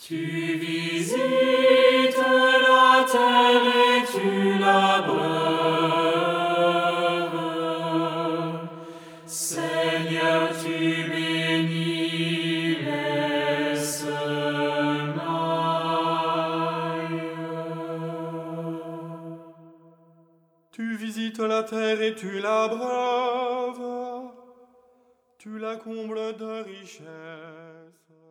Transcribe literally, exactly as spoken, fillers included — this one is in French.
Tu visites la terre et tu l'abreures. Seigneur, tu bénis les semailles. Tu visites la terre et tu l'abreuves. Tu la combles de richesses.